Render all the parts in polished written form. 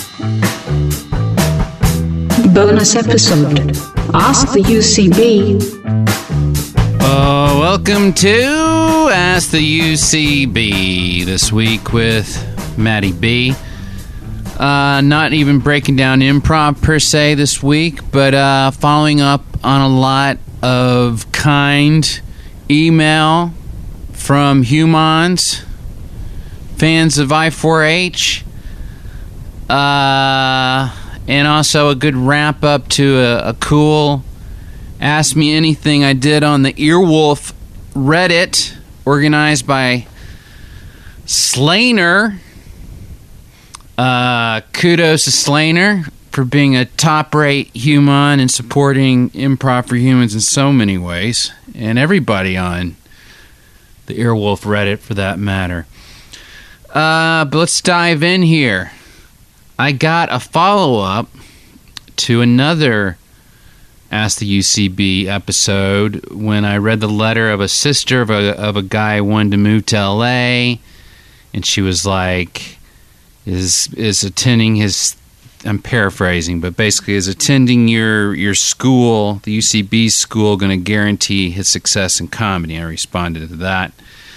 Bonus episode. Ask the UCB. Welcome to Ask the UCB this week with Maddie B. Not even breaking down improv per se this week, but following up on a lot of kind email from humans, fans of I4H, and also a good wrap up to a cool Ask Me Anything I did on the Earwolf Reddit, organized by Slainer. Kudos to Slainer for being a top-rate human and supporting Improv for Humans in so many ways, and everybody on the Earwolf Reddit for that matter. But let's dive in here. I got a follow-up to another Ask the UCB episode when I read the letter of a sister of a guy who wanted to move to LA, and she was like, is attending his, I'm paraphrasing, but basically is attending your school, the UCB school, going to guarantee his success in comedy? I responded to that.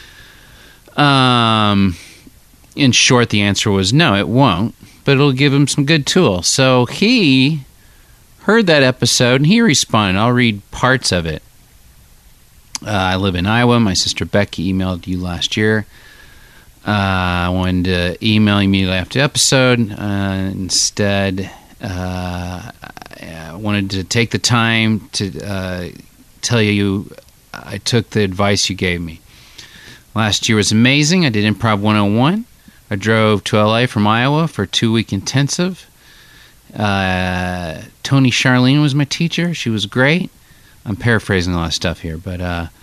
In short, the answer was no, it won't, but it'll give him some good tools. So he heard that episode and he responded. I'll read parts of it. I live in Iowa. My sister Becky emailed you last year. I wanted to email immediately after the episode. Instead, I wanted to take the time to tell you I took the advice you gave me. Last year was amazing. I did Improv 101. I drove to LA from Iowa for a 2-week intensive. Tony Charlene was my teacher. She was great. I'm paraphrasing a lot of stuff here, but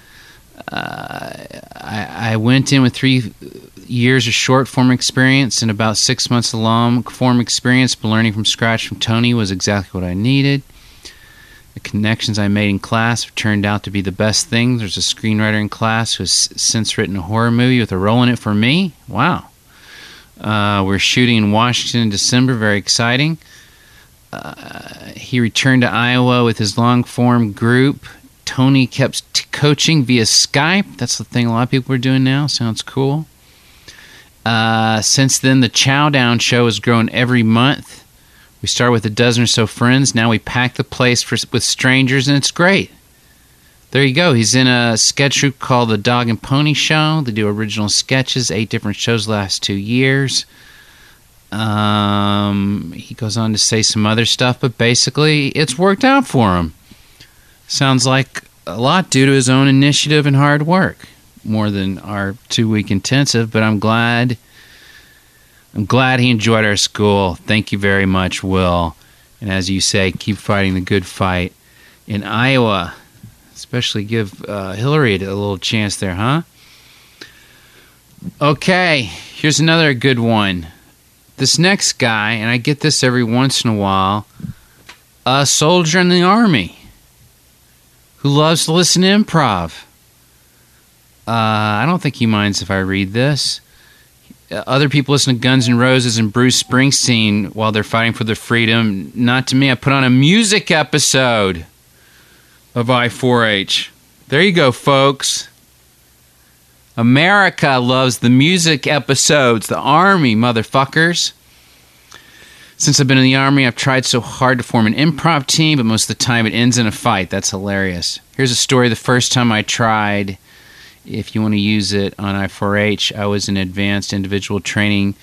I went in with 3 years of short form experience and about 6 months of long form experience, but learning from scratch from Tony was exactly what I needed. The connections I made in class have turned out to be the best thing. There's a screenwriter in class who has since written a horror movie with a role in it for me. Wow. We're shooting in Washington in December. Very exciting. He returned to Iowa with his long-form group. Tony kept coaching via Skype. That's the thing a lot of people are doing now. Sounds cool. Since then, the Chow Down show has grown every month. We start with a dozen or so friends. Now we pack the place with strangers, and it's great. There you go. He's in a sketch group called The Dog and Pony Show. They do original sketches, 8 different shows the last 2 years. He goes on to say some other stuff, but basically it's worked out for him. Sounds like a lot due to his own initiative and hard work. More than our 2-week intensive, but I'm glad he enjoyed our school. Thank you very much, Will. And as you say, keep fighting the good fight in Iowa. Especially give Hillary a little chance there, huh? Okay, here's another good one. This next guy, and I get this every once in a while, a soldier in the Army who loves to listen to improv. I don't think he minds if I read this. Other people listen to Guns N' Roses and Bruce Springsteen while they're fighting for their freedom. Not to me. I put on a music episode of I4H. There you go, folks. America loves the music episodes. The Army, motherfuckers. Since I've been in the Army, I've tried so hard to form an improv team, but most of the time it ends in a fight. That's hilarious. Here's a story. The first time I tried, if you want to use it on I4H, I was in advanced individual training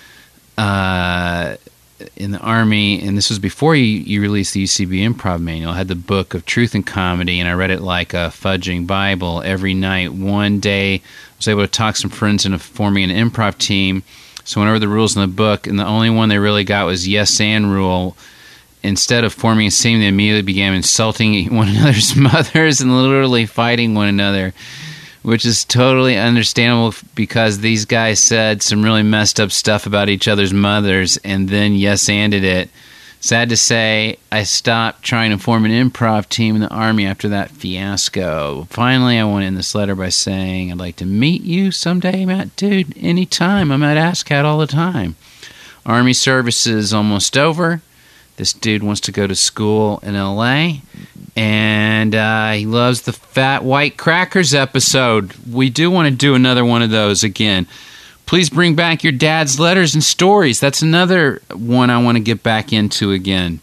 in the Army, and this was before you released the UCB Improv Manual. I had the book of Truth and Comedy, and I read it like a fudging Bible every night. One day, I was able to talk some friends into forming an improv team, so I went over the rules in the book, and the only one they really got was yes and rule. Instead of forming a team, they immediately began insulting one another's mothers and literally fighting one another, which is totally understandable because these guys said some really messed up stuff about each other's mothers and then yes-anded it. Sad to say, I stopped trying to form an improv team in the Army after that fiasco. Finally, I want to end this letter by saying I'd like to meet you someday, Matt. Dude, anytime. I'm at ASCAT all the time. Army service is almost over. This dude wants to go to school in L.A., and he loves the Fat White Crackers episode. We do want to do another one of those again. Please bring back your dad's letters and stories. That's another one I want to get back into again.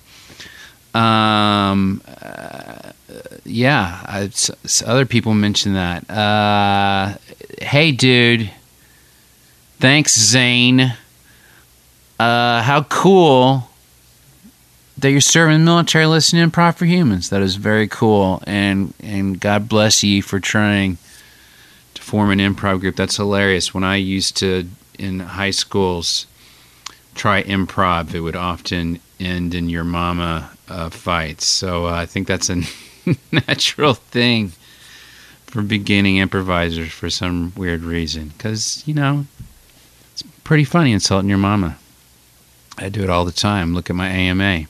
Other people mention that. Hey, dude. Thanks, Zane. How cool that you're serving the military listening to Improv for Humans. That is very cool, and God bless you for trying to form an improv group. That's hilarious. When I used to, in high schools, try improv, it would often end in your mama fights. So I think that's a natural thing for beginning improvisers for some weird reason. Because, it's pretty funny insulting your mama. I do it all the time. Look at my AMA.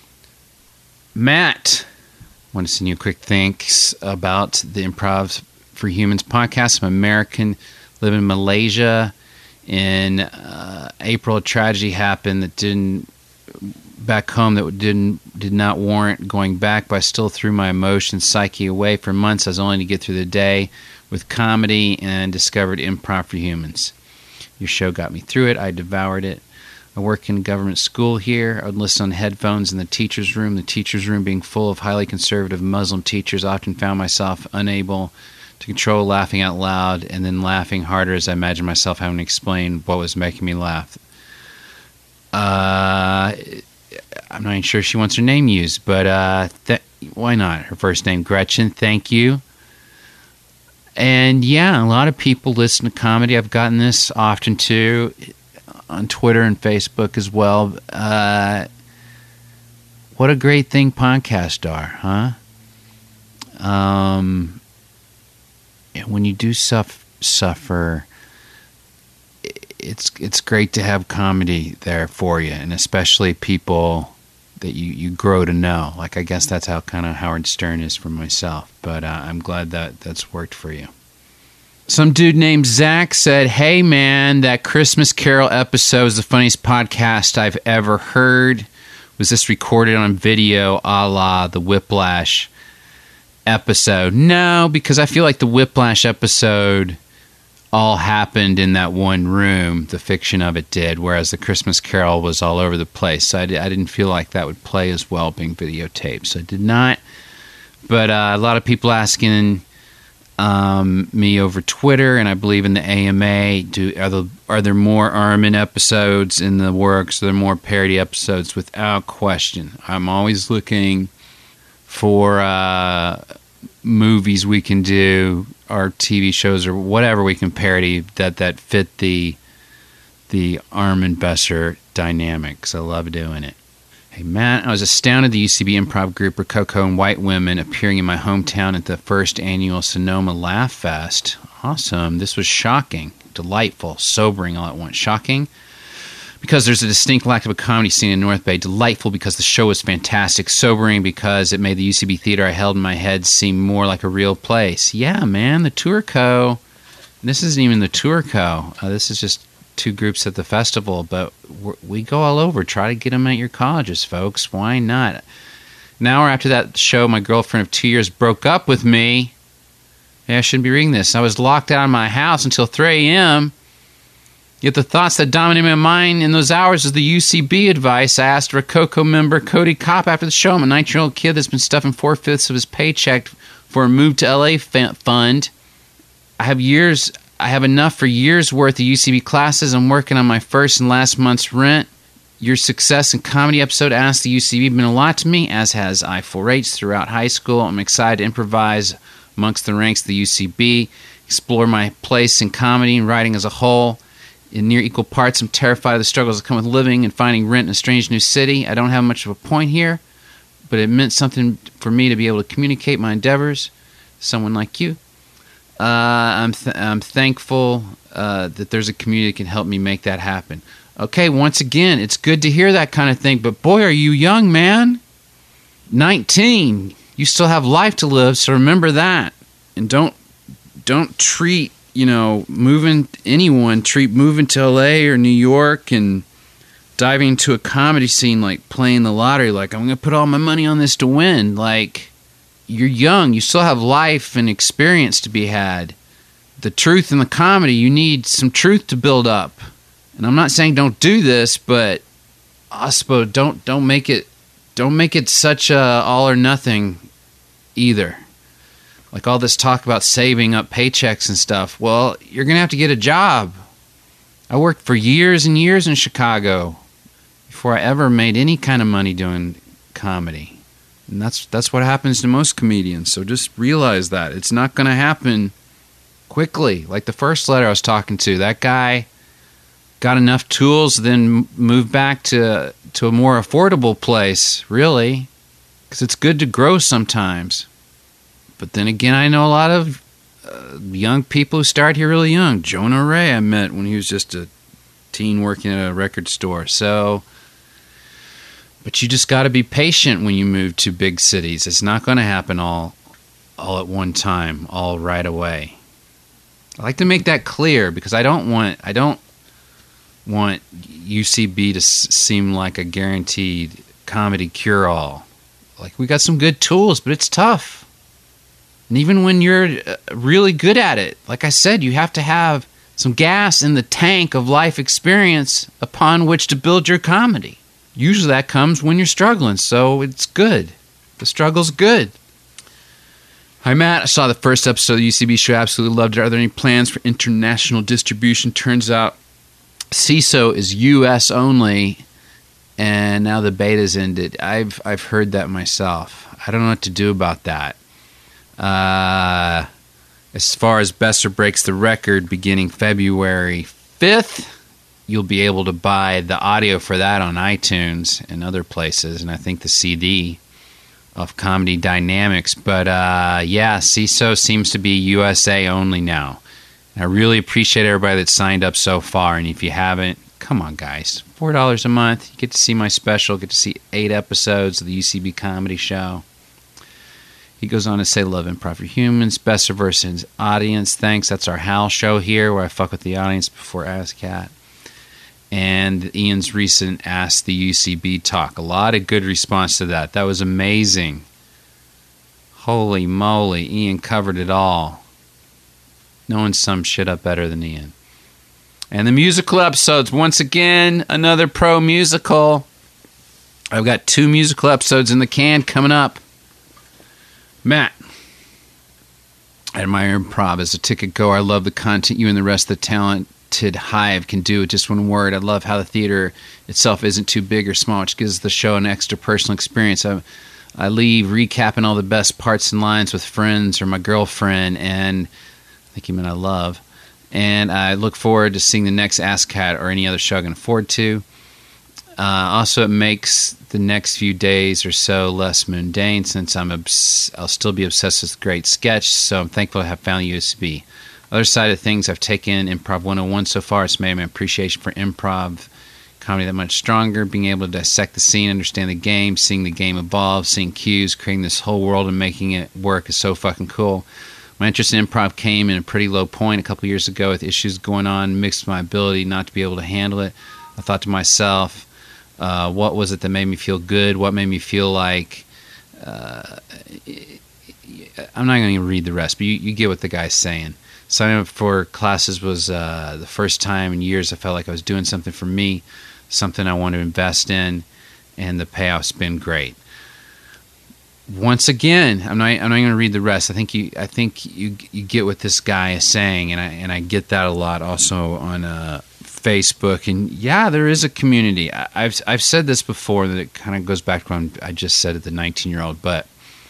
Matt, I want to send you a quick thanks about the Improv for Humans podcast. I'm American, live in Malaysia. In April, a tragedy happened that back home that did not warrant going back, but I still threw my emotions, psyche away. For months, I was only to get through the day with comedy and discovered Improv for Humans. Your show got me through it. I devoured it. I work in government school here. I would listen on headphones in the teacher's room. The teacher's room being full of highly conservative Muslim teachers, I often found myself unable to control laughing out loud and then laughing harder as I imagined myself having to explain what was making me laugh. I'm not even sure she wants her name used, but why not? Her first name, Gretchen. Thank you. And yeah, a lot of people listen to comedy. I've gotten this often too, on Twitter and Facebook as well. What a great thing podcasts are, huh? When you do suffer, it's great to have comedy there for you, and especially people that you grow to know. Like, I guess that's how kind of Howard Stern is for myself, but I'm glad that's worked for you. Some dude named Zach said, "Hey man, that Christmas Carol episode is the funniest podcast I've ever heard. Was this recorded on video a la the Whiplash episode?" No, because I feel like the Whiplash episode all happened in that one room. The fiction of it did, whereas the Christmas Carol was all over the place. So I didn't feel like that would play as well being videotaped. So I did not. But a lot of people asking me over Twitter, and I believe in the AMA, are there more Armin episodes in the works? Are there more parody episodes? Without question. I'm always looking for movies we can do, or TV shows, or whatever we can parody that fit the Armin Besser dynamics. I love doing it. Hey, Matt, I was astounded the UCB improv group Rococo and White Women appearing in my hometown at the first annual Sonoma Laugh Fest. Awesome. This was shocking, delightful, sobering all at once. Shocking because there's a distinct lack of a comedy scene in North Bay. Delightful because the show was fantastic. Sobering because it made the UCB theater I held in my head seem more like a real place. Yeah, man, the Tourco. This isn't even the Tourco. This is just two groups at the festival, but we go all over. Try to get them at your colleges, folks. Why not? An hour after that show, my girlfriend of 2 years broke up with me. Yeah, I shouldn't be reading this. I was locked out of my house until 3 a.m., yet the thoughts that dominated my mind in those hours was the UCB advice. I asked Rococo member Cody Kopp after the show. I'm a 19-year-old kid that's been stuffing 4/5 of his paycheck for a move to LA fund. I have enough for years' worth of UCB classes. I'm working on my first and last month's rent. Your success in comedy episode Ask the UCB meant a lot to me, as has I-4H throughout high school. I'm excited to improvise amongst the ranks of the UCB, explore my place in comedy and writing as a whole. In near equal parts, I'm terrified of the struggles that come with living and finding rent in a strange new city. I don't have much of a point here, but it meant something for me to be able to communicate my endeavors to someone like you. I'm thankful that there's a community that can help me make that happen. Okay, once again, it's good to hear that kind of thing, but boy, are you young, man. 19. You still have life to live, so remember that. And don't treat, treat moving to LA or New York and diving into a comedy scene like playing the lottery, like I'm going to put all my money on this to win. Like, you're young, you still have life and experience to be had. The truth in the comedy, you need some truth to build up. And I'm not saying don't do this, but also don't make it such a all or nothing either. Like all this talk about saving up paychecks and stuff. Well, you're going to have to get a job. I worked for years and years in Chicago before I ever made any kind of money doing comedy. And that's what happens to most comedians. So just realize that. It's not going to happen quickly. Like the first letter I was talking to, that guy got enough tools, then moved back to a more affordable place, really. Because it's good to grow sometimes. But then again, I know a lot of young people who start here really young. Jonah Ray I met when he was just a teen working at a record store. So, but you just got to be patient when you move to big cities. It's not going to happen all at one time, all right away. I like to make that clear because I don't want UCB to seem like a guaranteed comedy cure-all. Like, we got some good tools, but it's tough. And even when you're really good at it, like I said, you have to have some gas in the tank of life experience upon which to build your comedy. Usually that comes when you're struggling, so it's good. The struggle's good. Hi, Matt. I saw the first episode of the UCB show. Absolutely loved it. Are there any plans for international distribution? Turns out CISO is U.S. only, and now the beta's ended. I've heard that myself. I don't know what to do about that. As far as Besser breaks the record, beginning February 5th, you'll be able to buy the audio for that on iTunes and other places, and I think the CD of Comedy Dynamics. But yeah, CISO seems to be USA only now. I really appreciate everybody that signed up so far, and if you haven't, come on, guys. $4 a month, you get to see my special, get to see 8 episodes of the UCB Comedy Show. He goes on to say, love Improv for Humans, Besser versus Audience. Thanks. That's our Hal show here where I fuck with the audience before ASCAT. And Ian's recent Ask the UCB talk. A lot of good response to that. That was amazing. Holy moly. Ian covered it all. No one sums shit up better than Ian. And the musical episodes. Once again, another pro musical. I've got 2 musical episodes in the can coming up. Matt, I admire improv as a ticket goer. I love the content you and the rest of the talented hive can do with just one word. I love how the theater itself isn't too big or small, which gives the show an extra personal experience. I leave recapping all the best parts and lines with friends or my girlfriend, and I think you meant I love. And I look forward to seeing the next ASCAT or any other show I can afford to. Also, it makes the next few days or so less mundane since I'll still be obsessed with great sketch, so I'm thankful to have found UCB. Other side of things, I've taken Improv 101 so far. It's made my appreciation for improv comedy that much stronger. Being able to dissect the scene, understand the game, seeing the game evolve, seeing cues, creating this whole world and making it work is so fucking cool. My interest in improv came in a pretty low point a couple years ago with issues going on, mixed with my ability not to be able to handle it. I thought to myself, what was it that made me feel good? What made me feel like... I'm not going to read the rest, but you get what the guy's saying. Signing up for classes was the first time in years I felt like I was doing something for me, something I want to invest in, and the payoff's been great. Once again, I'm not going to read the rest. I think you get what this guy is saying, and I get that a lot also on Facebook. And yeah, there is a community. I've said this before, that it kind of goes back to when I just said it, the 19-year-old, but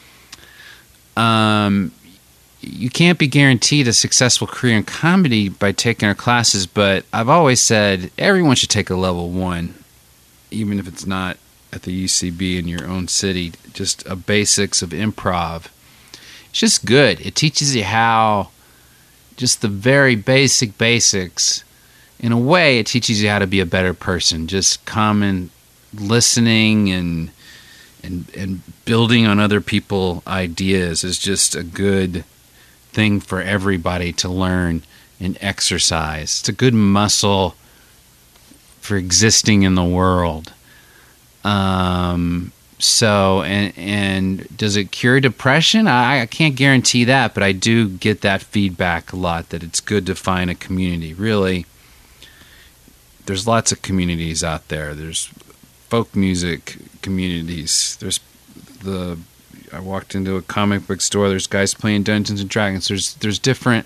you can't be guaranteed a successful career in comedy by taking our classes, but I've always said everyone should take a level 1, even if it's not at the UCB in your own city. Just a basics of improv. It's just good. It teaches you how, just the very basics. In a way, it teaches you how to be a better person. Just common listening and building on other people's ideas is just a good thing for everybody to learn and exercise. It's a good muscle for existing in the world. So, and does it cure depression? I can't guarantee that, but I do get that feedback a lot, that it's good to find a community. Really, there's lots of communities out there. There's folk music communities. I walked into a comic book store. There's guys playing Dungeons and Dragons. There's different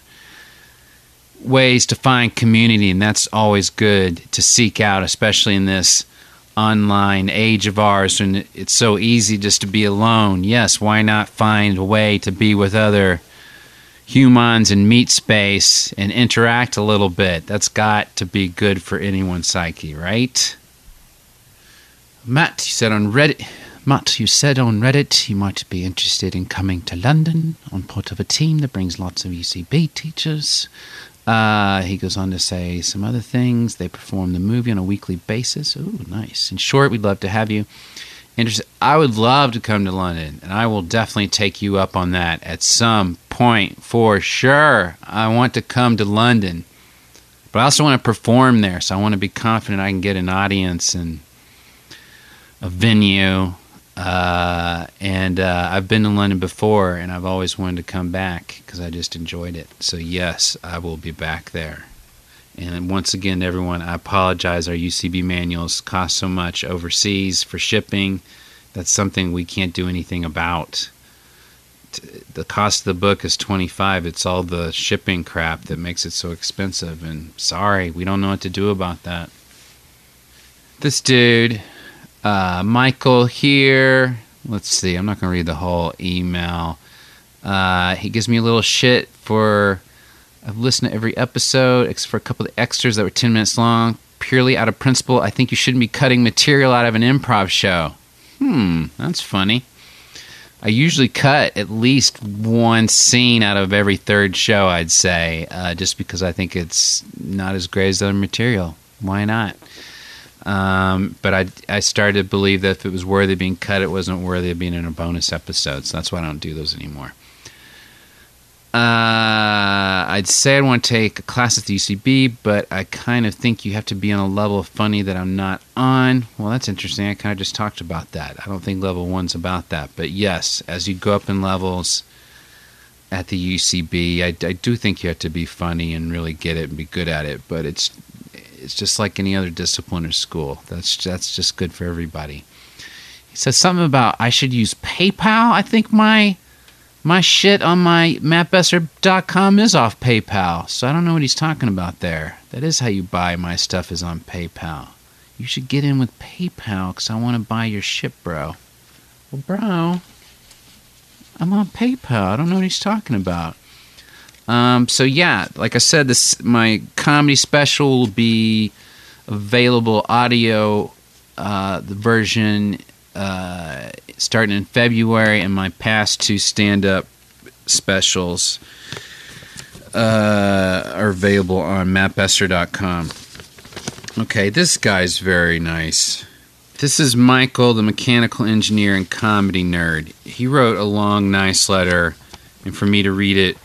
ways to find community, and that's always good to seek out, especially in this online age of ours, and it's so easy just to be alone. Yes, why not find a way to be with other humans and meet space and interact a little bit? That's got to be good for anyone's psyche, right? Matt, you said on Reddit you might be interested in coming to London on part of a team that brings lots of UCB teachers. He goes on to say some other things. They perform the movie on a weekly basis. Ooh, nice. In short, we'd love to have you. I would love to come to London, and I will definitely take you up on that at some point for sure. I want to come to London, but I also want to perform there, so I want to be confident I can get an audience and a venue. And I've been to London before, and I've always wanted to come back because I just enjoyed it. So yes, I will be back there. And once again, everyone, I apologize. Our UCB manuals cost so much overseas for shipping. That's something we can't do anything about. The cost of the book is $25. It's all the shipping crap that makes it so expensive. And sorry, we don't know what to do about that. This dude, Michael here. Let's see. I'm not going to read the whole email. He gives me a little shit for... I've listened to every episode except for a couple of extras that were 10 minutes long. Purely out of principle, I think you shouldn't be cutting material out of an improv show. That's funny. I usually cut at least one scene out of every third show, I'd say, just because I think it's not as great as other material. Why not? But I started to believe that if it was worthy of being cut, it wasn't worthy of being in a bonus episode. So that's why I don't do those anymore. I'd say I want to take a class at the UCB, but I kind of think you have to be on a level of funny that I'm not on. Well, that's interesting. I kind of just talked about that. I don't think level 1's about that. But yes, as you go up in levels at the UCB, I do think you have to be funny and really get it and be good at it. But it's just like any other discipline or school. That's just good for everybody. He says something about I should use PayPal. I think my shit on my mattbesser.com is off PayPal, so I don't know what he's talking about there. That is how you buy my stuff, is on PayPal. You should get in with PayPal because I want to buy your shit, bro. Well, bro, I'm on PayPal. I don't know what he's talking about. So yeah, like I said, my comedy special will be available audio, the version starting in February, and my past two stand-up specials are available on mattbesser.com. Okay, this guy's very nice. This is Michael, the mechanical engineer and comedy nerd. He wrote a long, nice letter, and for me to read it,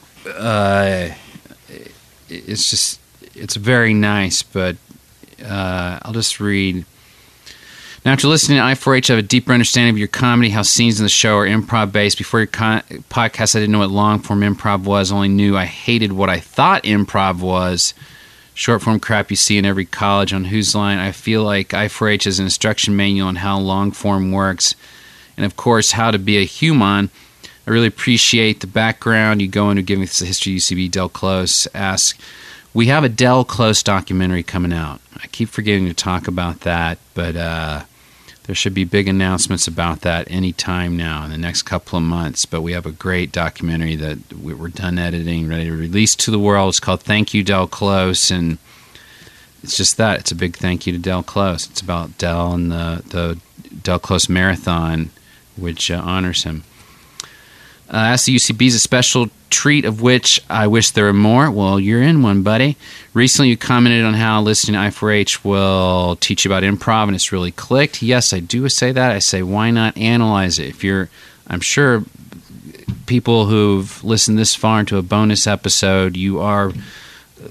it's very nice, but I'll just read. Now, after listening to I4H, I have a deeper understanding of your comedy, how scenes in the show are improv-based. Before your podcast, I didn't know what long-form improv was, only knew I hated what I thought improv was. Short-form crap you see in every college on Whose Line. I feel like I4H is an instruction manual on how long-form works, and, of course, how to be a human. I really appreciate the background you go into giving us the history of UCB. Del Close asks, we have a Del Close documentary coming out. I keep forgetting to talk about that, but there should be big announcements about that any time now in the next couple of months. But we have a great documentary that we're done editing, ready to release to the world. It's called Thank You, Del Close, and it's just that. It's a big thank you to Del Close. It's about Del and the Del Close Marathon, which honors him. Ask the UCB's a special treat of which I wish there were more. Well, you're in one, buddy. Recently, you commented on how listening to I4H will teach you about improv, and it's really clicked. Yes, I do say that. I say, why not analyze it? I'm sure people who've listened this far into a bonus episode, you are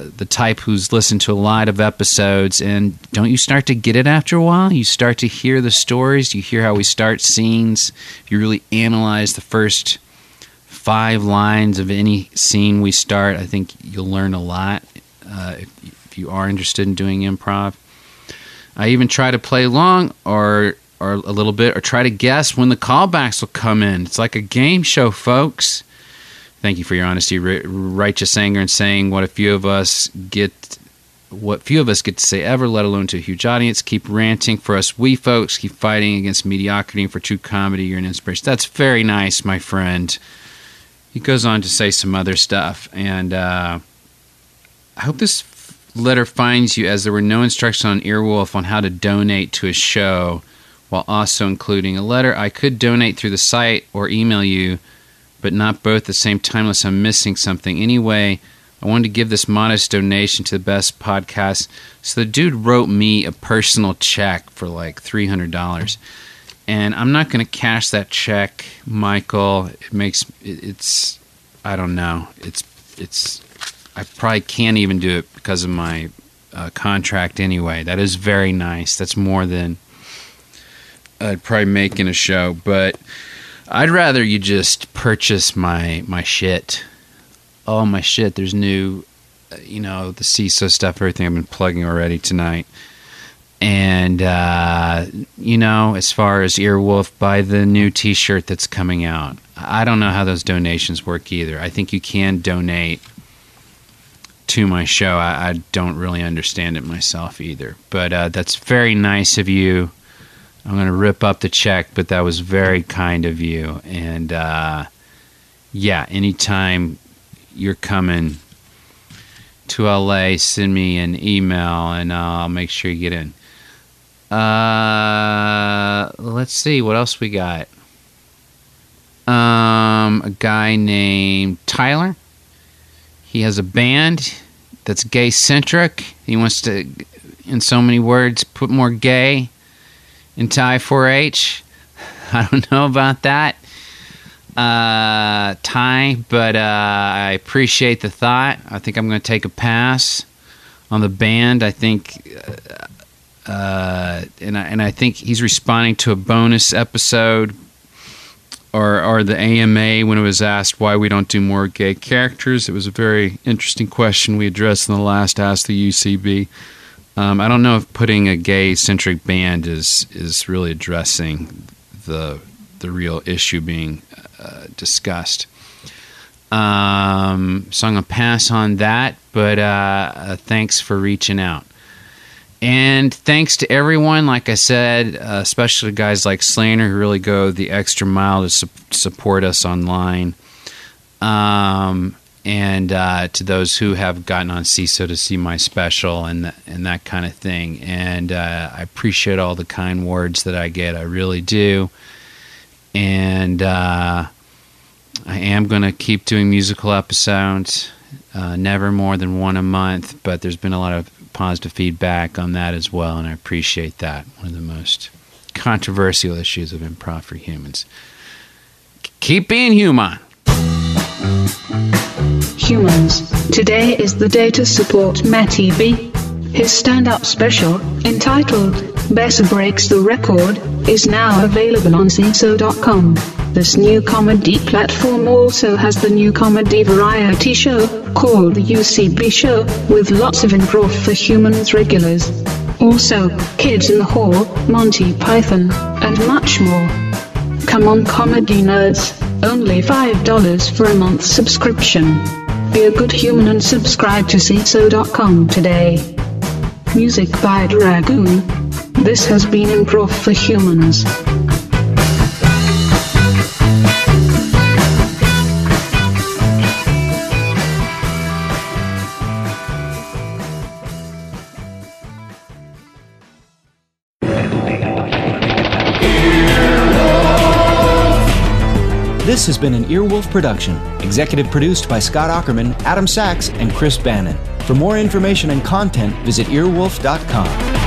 the type who's listened to a lot of episodes, and don't you start to get it after a while? You start to hear the stories, you hear how we start scenes. If you really analyze the first 5 lines of any scene we start, I think you'll learn a lot if you are interested in doing improv. I even try to play along or a little bit, or try to guess when the callbacks will come in. It's like a game show, folks. Thank you for your honesty, righteous anger, and saying what few of us get to say ever, let alone to a huge audience. Keep ranting for us wee folks. Keep fighting against mediocrity, and for true comedy, you're an inspiration. That's very nice, my friend. He goes on to say some other stuff, and I hope this letter finds you, as there were no instructions on Earwolf on how to donate to a show, while also including a letter. I could donate through the site or email you, but not both at the same time unless I'm missing something. Anyway, I wanted to give this modest donation to the best podcast. So the dude wrote me a personal check for like $300. And I'm not going to cash that check, Michael. It's I don't know. I probably can't even do it because of my contract anyway. That is very nice. That's more than I'd probably make in a show, but I'd rather you just purchase my shit. Oh, my shit. There's new, the CISO stuff, everything I've been plugging already tonight. And, as far as Earwolf, buy the new t-shirt that's coming out. I don't know how those donations work either. I think you can donate to my show. I don't really understand it myself either. But that's very nice of you. I'm going to rip up the check, but that was very kind of you. And, anytime you're coming to LA, send me an email, and I'll make sure you get in. Let's see, what else we got? A guy named Tyler. He has a band that's gay-centric. He wants to, in so many words, put more gay into I4H. I don't know about that, Ty, but I appreciate the thought. I think I'm going to take a pass on the band. I think, and I think he's responding to a bonus episode or the AMA when it was asked why we don't do more gay characters. It was a very interesting question we addressed in the last Ask the UCB. I don't know if putting a gay-centric band is really addressing the real issue being discussed. So I'm going to pass on that, but thanks for reaching out. And thanks to everyone, like I said, especially guys like Slainer who really go the extra mile to support us online. And to those who have gotten on CISO to see my special and that kind of thing. And I appreciate all the kind words that I get. I really do. And I am going to keep doing musical episodes, never more than one a month, but there's been a lot of positive feedback on that as well, and I appreciate that. One of the most controversial issues of Improv for Humans. Keep being human. Humans, today is the day to support Matty B. His stand-up special, entitled Besser Breaks the Record, is now available on CISO.com. This new comedy platform also has the new comedy variety show, called The UCB Show, with lots of Improv for Humans regulars. Also, Kids in the Hall, Monty Python, and much more. Come on, comedy nerds, only $5 for a month subscription. Be a good human and subscribe to CISO.com today. Music by Dragoon. This has been Improv for Humans. This has been an Earwolf production, executive produced by Scott Aukerman, Adam Sachs, and Chris Bannon. For more information and content, visit earwolf.com.